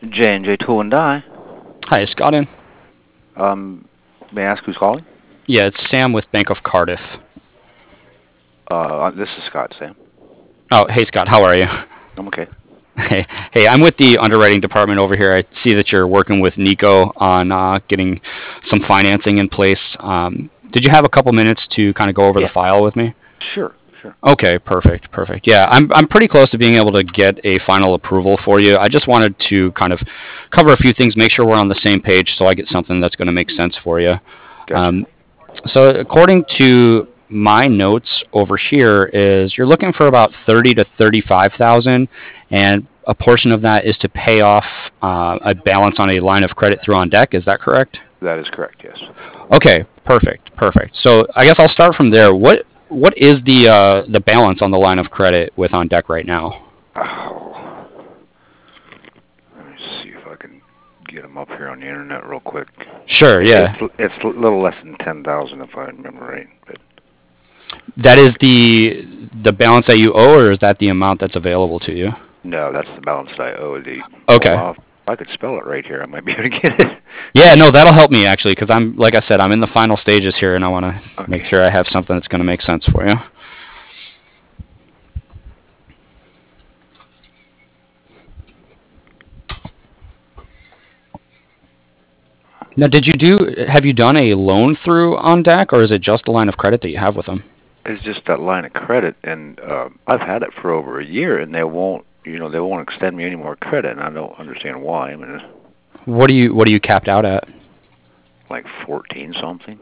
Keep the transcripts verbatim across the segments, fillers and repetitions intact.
J and J Tool and Die. Hi, is Scott in? Um, may I ask who's calling? Yeah, it's Sam with Bank of Cardiff. Uh, this is Scott, Sam. Oh, hey Scott, how are you? I'm okay. Hey, hey, I'm with the underwriting department over here. I see that you're working with Nico on uh, getting some financing in place. Um, did you have a couple minutes to kind of go over the Yeah. file with me? Sure, sure. Okay, perfect, perfect. Yeah, I'm I'm pretty close to being able to get a final approval for you. I just wanted to kind of cover a few things, make sure we're on the same page, so I get something that's going to make sense for you. Gotcha. Um, so according to my notes over here, is you're looking for about thirty to thirty-five thousand, and a portion of that is to pay off uh, a balance on a line of credit through on deck. Is that correct? That is correct, yes. Okay, perfect, perfect. So I guess I'll start from there. What what is the uh, the balance on the line of credit with on deck right now? Oh, let me see if I can get them up here on the internet real quick. Sure, yeah. It's, it's a little less than ten thousand if I remember right. But That is the the balance that you owe, or is that the amount that's available to you? no, that's the balance that I owe. The Okay. well, if I could spell it right here, I might be able to get it. Yeah, no, that'll help me actually, because I'm like I said, I'm in the final stages here, and I want to Okay. make sure I have something that's going to make sense for you. Now, did you do? Have you done a loan through on deck, or is it just a line of credit that you have with them? It's just that line of credit, and uh, I've had it for over a year, and they won't, you know, they won't extend me any more credit, and I don't understand why. I mean, it's What do you What are you capped out at? like fourteen something.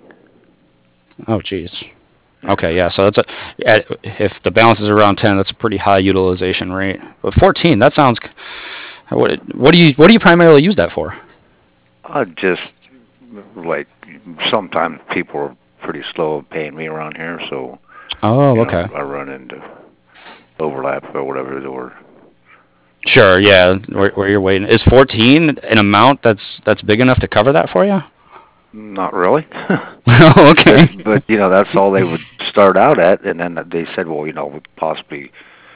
Oh, geez. Okay, yeah. So that's a at- if the balance is around ten, that's a pretty high utilization rate. But fourteen, that sounds. What What do you What do you primarily use that for? I just like sometimes people are pretty slow at paying me around here, so Oh, you know okay. I run into overlap or whatever, or Sure, yeah. Where, where you're waiting is fourteen an amount that's that's big enough to cover that for you? not really. Oh, okay. but but you know that's all they would start out at, and then they said, well, you know, we possibly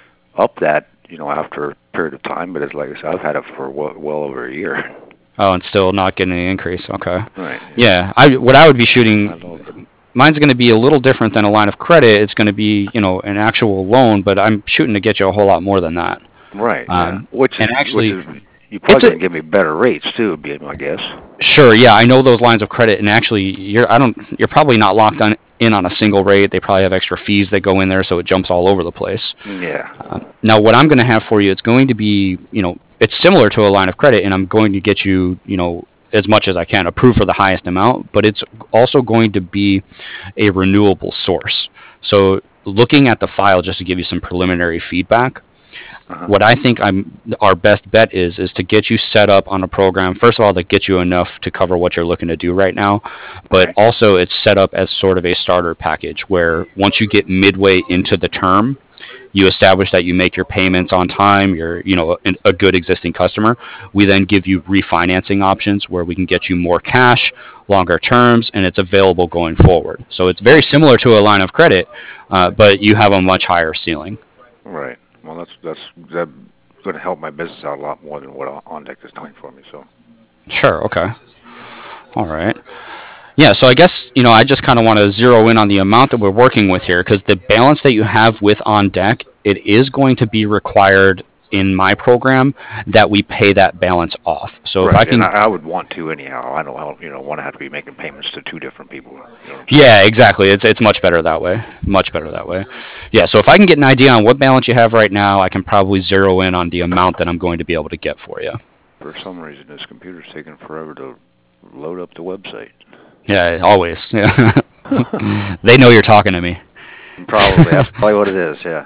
up that, you know, after a period of time. But it's like I said, I've had it for well, well over a year. Oh, and still not getting any increase. Okay. Right. Yeah, I what I would be I shooting. don't. Mine's going to be a little different than a line of credit. It's going to be, you know, an actual loan, but I'm shooting to get you a whole lot more than that. Right. Yeah. Um, Which is and which actually, is you it's probably a gonna give me better rates too, would be my guess. sure. Yeah, I know those lines of credit, and actually, you're I don't you're probably not locked on in on a single rate. They probably have extra fees that go in there, so it jumps all over the place. Yeah. Um, now, what I'm going to have for you, it's going to be, you know, it's similar to a line of credit, and I'm going to get you, you know, as much as I can approved for the highest amount, but it's also going to be a renewable source. So, looking at the file, just to give you some preliminary feedback, Uh-huh. what I think I'm our best bet is is to get you set up on a program. First of all, to get you enough to cover what you're looking to do right now, but Right. also it's set up as sort of a starter package where once you get midway into the term, you establish that you make your payments on time, you're, you know, a, a good existing customer. We then give you refinancing options where we can get you more cash, longer terms, and it's available going forward. So it's very similar to a line of credit, uh, but you have a much higher ceiling. Right. Well, that's that's that's going to help my business out a lot more than what OnDeck is doing for me. So. Sure. Okay. All right. Yeah, so I guess, you know, I just kind of want to zero in on the amount that we're working with here because the balance that you have with on deck, it is going to be required in my program that we pay that balance off. So if I Right, and can, I, I would want to anyhow. I don't, you know, want to have to be making payments to two different people. You know what I'm saying? yeah, exactly. It's it's much better that way. Much better that way. Yeah, so if I can get an idea on what balance you have right now, I can probably zero in on the amount that I'm going to be able to get for you. For some reason, this computer's taking forever to load up the website. Yeah, always. Yeah. They know you're talking to me. Probably, that's probably what it is. Yeah.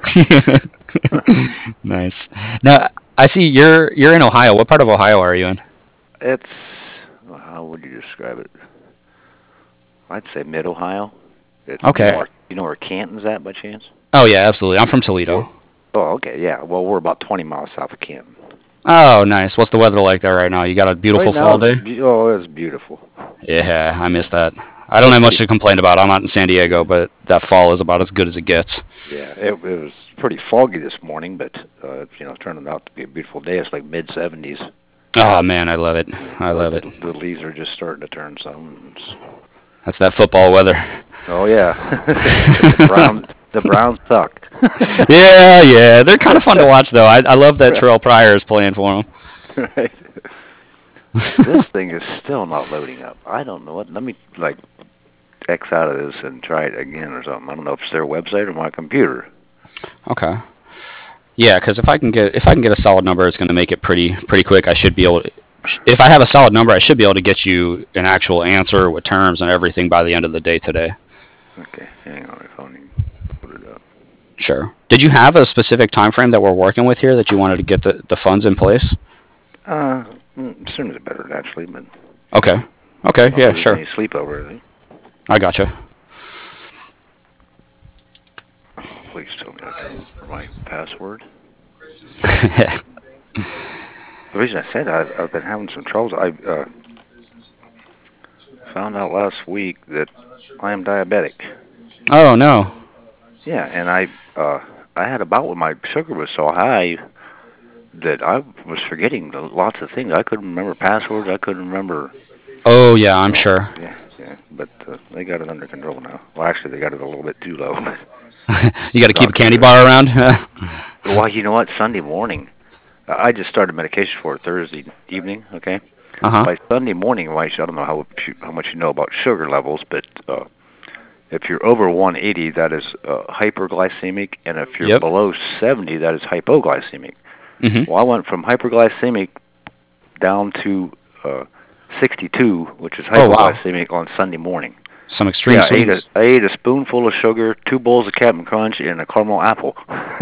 Nice. Now, I see you're you're in Ohio. What part of Ohio are you in? It's, well, how would you describe it? I'd say mid Ohio. It, you know Okay. where you know where Canton's at by chance? Oh yeah, absolutely. I'm from Or, Toledo. oh, okay, yeah. Well, we're about twenty miles south of Canton. Oh, nice. What's the weather like there right now? You got a Right beautiful now, fall it's day? be- oh, it's beautiful. Yeah, I miss that. I don't It's have much pretty. to complain about. I'm not in San Diego, but that fall is about as good as it gets. Yeah, it, it was pretty foggy this morning, but uh, you know, it turned out to be a beautiful day. It's like mid seventies. Oh man, I love it. I But love the, it. the leaves are just starting to turn some. It's- That's that football weather. Oh yeah, the Browns. The Browns suck. Yeah, yeah, they're kind of fun to watch though. I I love that Terrell Pryor is playing for them. Right. This thing is still not loading up. I don't know what. Let me like X out of this and try it again or something. I don't know if it's their website or my computer. Okay. Yeah, because if I can get if I can get a solid number, it's going to make it pretty pretty quick. I should be able to. If I have a solid number, I should be able to get you an actual answer with terms and everything by the end of the day today. Okay, hang on. If I can put it up. Sure. Did you have a specific time frame that we're working with here that you wanted to get the, the funds in place? Uh, mm, sooner the better, naturally, but Okay. Okay. not Yeah. losing Sure. any sleep over it. I gotcha. Please tell me I can remember my password. The reason I said I've, I've been having some troubles. I uh, found out last week that I am diabetic. Oh no. Yeah, and I uh, I had a bout with my sugar was so high that I was forgetting the- lots of things. I couldn't remember passwords. I couldn't remember. Oh yeah, I'm Oh, sure. yeah, yeah. But uh, they got it under control now. Well, actually, they got it a little bit too low. You got to keep a Doctor candy said- bar around. Well, you know what? Sunday morning, I just started medication for it Thursday evening. Okay. Uh huh. By Sunday morning, well, I don't know how how much you know about sugar levels, but uh, if you're over one eighty, that is uh, hyperglycemic, and if you're Yep. below seventy, that is hypoglycemic. Mhm. Well, I went from hyperglycemic down to uh, sixty-two, which is Oh, wow. hypoglycemic, on Sunday morning. Some extreme Yeah, I ate, a, swings. I ate a spoonful of sugar, two bowls of Captain Crunch, and a caramel apple.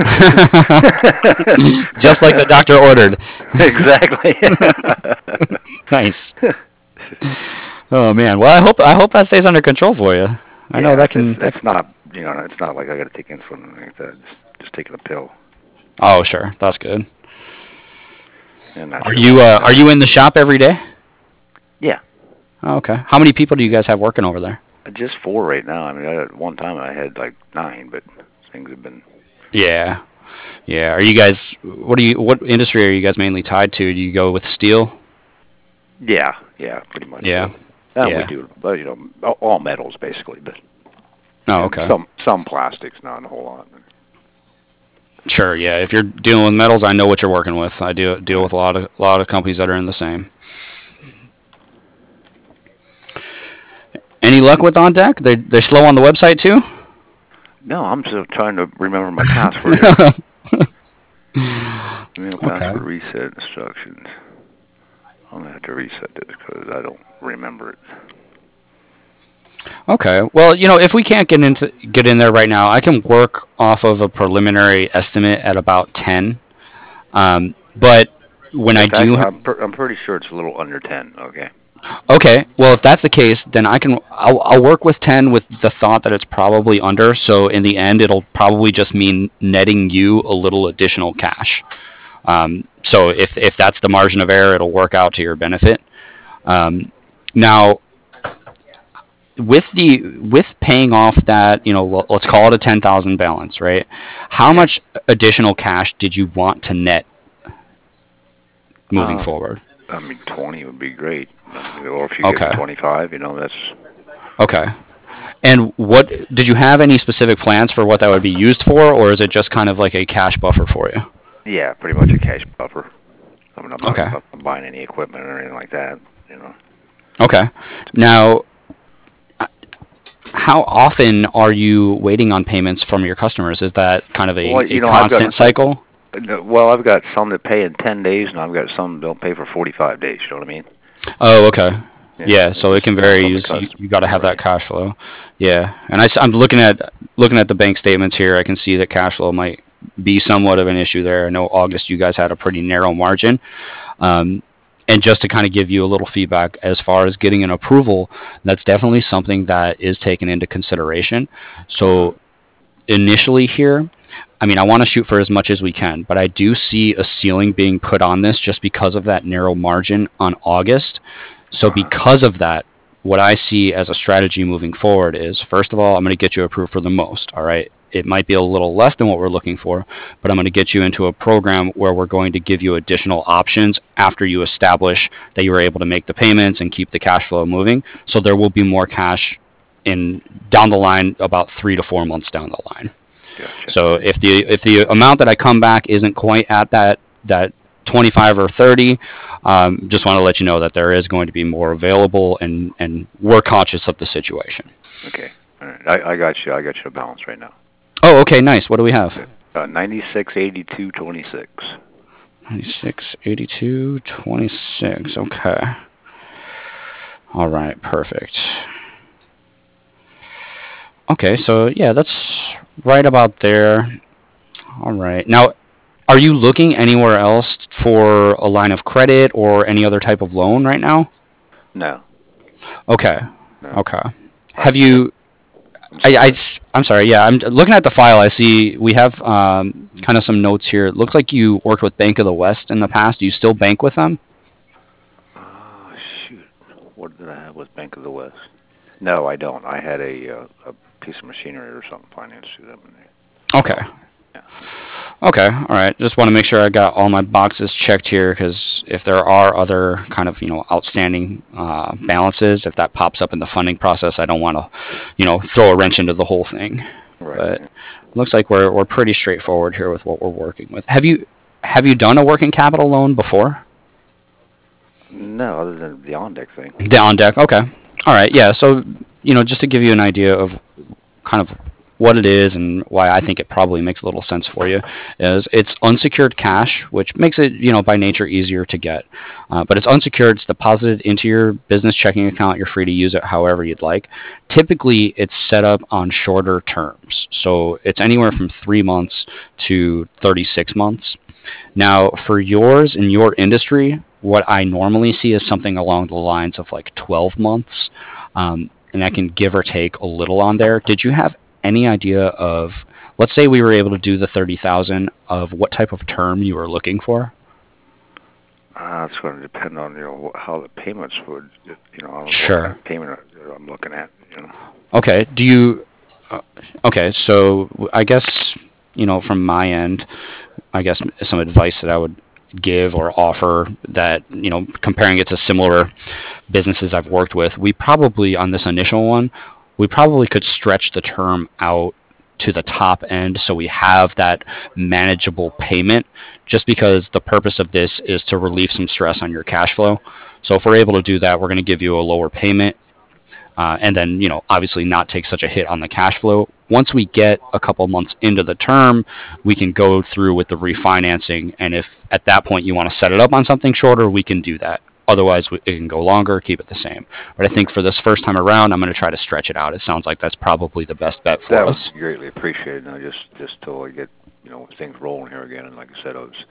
Just like the doctor ordered. Exactly. Nice. Oh man. Well, I hope I hope that stays under control for you. I know Yeah, that can. It's, That, it's not, you know, it's not like I got to take insulin or anything like that. Just, just taking a pill. oh sure, that's good. And that's Are you uh, are you in the shop every day? Yeah. Oh, okay. How many people do you guys have working over there? Just four right now. I mean, at one time I had like nine, but things have been. Yeah. Yeah. Are you guys? What do you? What industry are you guys mainly tied to? Do you go with steel? Yeah, yeah, pretty much. Yeah. And Yeah. we do, but you know, all- all metals basically, but Oh, and okay. some some plastics, not a whole lot. Sure. Yeah. If you're dealing with metals, I know what you're working with. I deal deal with a lot of a lot of companies that are in the same. Any luck with On Deck? They they're slow on the website too. No, I'm still trying to remember my password. Here. Email password reset instructions. I'm gonna have to reset this because I don't remember it. Okay. Well, you know, if we can't get into get in there right now, I can work off of a preliminary estimate at about ten. Um, but when I In do, fact, ha- I'm, per, I'm pretty sure it's a little under ten. Okay. okay. Well, if that's the case, then I can I'll, I'll work with ten with the thought that it's probably under. So in the end, it'll probably just mean netting you a little additional cash. Um, so if if that's the margin of error, it'll work out to your benefit. Um, now, with the with paying off that, you know, l- let's call it a ten thousand balance, right? How much additional cash did you want to net moving Uh, forward? I mean, twenty would be great. I mean, or if you Okay. get me twenty-five, you know, that's Okay. And what did you have any specific plans for what that would be used for, or is it just kind of like a cash buffer for you? yeah, pretty much a cash buffer. I mean, I'm not, Okay. I'm not buying any equipment or anything like that. You know. Okay. Now, uh, how often are you waiting on payments from your customers? Is that kind of a, Well, a you know, I've got- constant cycle? No, Well, I've got some that pay in ten days, and I've got some that don't pay for forty-five days. You know what I mean? Oh, okay. Yeah, so it just can depends vary. on the You, you, customer. you got to have that Right. cash flow. Yeah, and I, am looking at looking at the bank statements here. I can see that cash flow might be somewhat of an issue there. I know August you guys had a pretty narrow margin. Um, and just to kind of give you a little feedback as far as getting an approval, that's definitely something that is taken into consideration. So initially here, I mean, I want to shoot for as much as we can, but I do see a ceiling being put on this just because of that narrow margin on August. So because of that, what I see as a strategy moving forward is, first of all, I'm going to get you approved for the most, all right? it might be a little less than what we're looking for, but I'm going to get you into a program where we're going to give you additional options after you establish that you were able to make the payments and keep the cash flow moving. So there will be more cash in down the line, about three to four months down the line. Gotcha. So if the if the amount that I come back isn't quite at that that twenty-five or thirty, um, just want to let you know that there is going to be more available, and, and we're conscious of the situation. Okay. All right. I, I got you. I got you a balance right now. Oh, okay, nice. What do we have? Uh, ninety-six eighty-two twenty-six. ninety-six eighty-two twenty-six. Okay. All right, perfect. Okay, so yeah, that's right about there. All right. Now, are you looking anywhere else for a line of credit or any other type of loan right now? No. Okay. No. Okay. Have you? I, I I'm sorry. Yeah, I'm looking at the file. I see we have um, kind of some notes here. It looks like you worked with Bank of the West in the past. Do you still bank with them? Oh, shoot. What did I have with Bank of the West? No, I don't. I had a, uh, a piece of machinery or something financed through them. Okay. Yeah. Okay. All right. Just want to make sure I got all my boxes checked here, because if there are other kind of, you know, outstanding uh, balances, if that pops up in the funding process, I don't want to, you know, throw a wrench into the whole thing. Right. But it looks like we're we're pretty straightforward here with what we're working with. Have you have you done a working capital loan before? No, other than the on deck thing. The on deck. Okay. All right. Yeah. So, you know, just to give you an idea of kind of what it is and why I think it probably makes a little sense for you, is it's unsecured cash, which makes it, you know, by nature easier to get. Uh, but it's unsecured. It's deposited into your business checking account. You're free to use it however you'd like. Typically, it's set up on shorter terms. So it's anywhere from three months to thirty-six months. Now, for yours in your industry, what I normally see is something along the lines of like twelve months. Um, and I can give or take a little on there. Did you have any idea of, let's say we were able to do the thirty thousand, of what type of term you were looking for? Uh, it's going to depend on, you know, how the payments would, you know, what Sure. kind of payment I'm looking at, you know. Okay. Do you? Uh, okay. So I guess, you know, from my end, I guess some advice that I would give or offer, that, you know, comparing it to similar businesses I've worked with, we probably, on this initial one, we probably could stretch the term out to the top end so we have that manageable payment, just because the purpose of this is to relieve some stress on your cash flow. So if we're able to do that, we're going to give you a lower payment, uh, and then, you know, obviously not take such a hit on the cash flow. Once we get a couple months into the term, we can go through with the refinancing, and if at that point you want to set it up on something shorter, we can do that. Otherwise, it can go longer, keep it the same. But I think for this first time around, I'm going to try to stretch it out. It sounds like that's probably the best bet for that us. That would be greatly appreciated. Now, just just till I get, you know, things rolling here again. And like I said, I was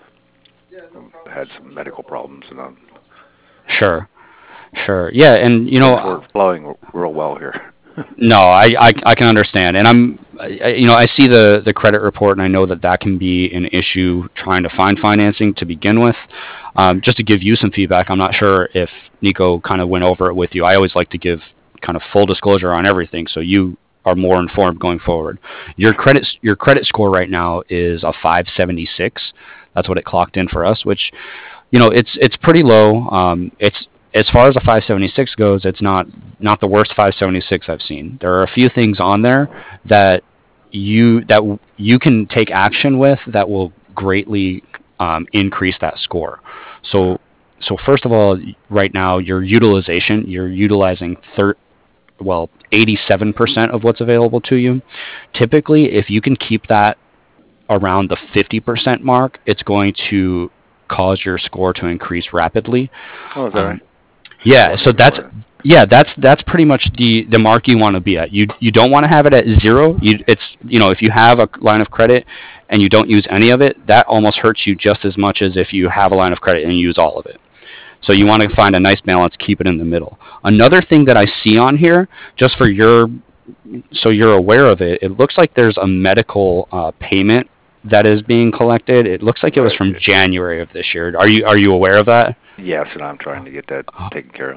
I had some medical problems, and I'm sure, sure, yeah, and you know, we're flowing real well here. No, I, I, I can understand, and I'm, I, you know, I see the, the credit report, and I know that that can be an issue trying to find financing to begin with. Um, just to give you some feedback, I'm not sure if Nico kind of went over it with you. I always like to give kind of full disclosure on everything, so you are more informed going forward. Your credit your credit score right now is a five seventy-six. That's what it clocked in for us, which, you know, it's it's pretty low. Um, it's As far as a five seventy-six goes, it's not not the worst five seventy-six I've seen. There are a few things on there that you that you can take action with that will greatly um, increase that score. So so first of all, right now your utilization, you're utilizing thir- well eighty-seven percent of what's available to you. Typically, if you can keep that around the fifty percent mark, it's going to cause your score to increase rapidly. Oh, is that um, right? Yeah, so that's yeah, that's that's pretty much the, the mark you want to be at. You you don't want to have it at zero. You it's you know, if you have a line of credit and you don't use any of it, that almost hurts you just as much as if you have a line of credit and you use all of it. So you want to find a nice balance, keep it in the middle. Another thing that I see on here, just for your so you're aware of it, it looks like there's a medical uh, payment that is being collected. It looks like it was from January of this year. Are you are you aware of that? Yes, and I'm trying to get that taken care of.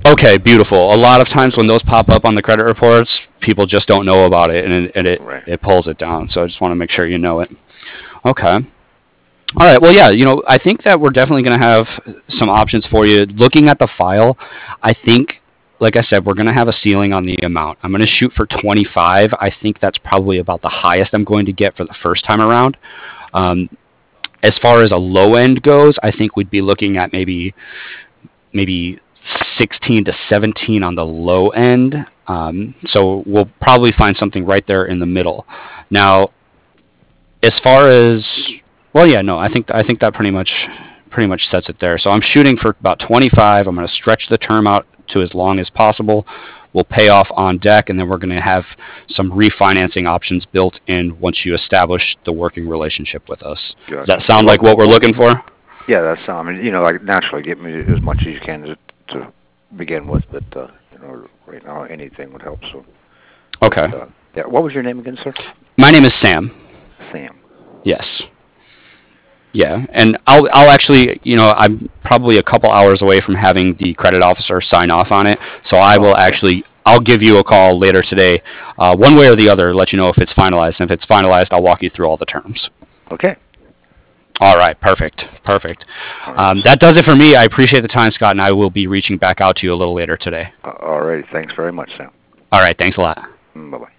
Okay, beautiful. A lot of times when those pop up on the credit reports, people just don't know about it, and it and it, Right. it pulls it down. So I just want to make sure you know it. Okay. All right. Well, yeah. You know, I think that we're definitely going to have some options for you. Looking at the file, I think, like I said, we're going to have a ceiling on the amount. I'm going to shoot for twenty-five. I think that's probably about the highest I'm going to get for the first time around. Um, as far as a low end goes, I think we'd be looking at maybe maybe sixteen to seventeen on the low end. Um, so we'll probably find something right there in the middle. Now, as far as well, yeah, no, I think I think that pretty much pretty much sets it there. So I'm shooting for about twenty-five. I'm going to stretch the term out to as long as possible. We'll pay off on deck, and then we're going to have some refinancing options built in once you establish the working relationship with us. Gotcha. Does that sound like what we're looking for? Yeah, that's I mean, you know, like naturally, get me as much as you can to, to begin with, but uh, you know, right now anything would help. So. Okay. But, uh, yeah. What was your name again, sir? My name is Sam. Sam. Yes. Yeah, and I'll I'll actually, you know, I'm probably a couple hours away from having the credit officer sign off on it, so I will actually I'll give you a call later today, uh, one way or the other, let you know if it's finalized. And if it's finalized, I'll walk you through all the terms. Okay. All right, perfect, perfect. Um, that does it for me. I appreciate the time, Scott, and I will be reaching back out to you a little later today. Uh, all right, thanks very much, Sam. All right, thanks a lot. Bye bye.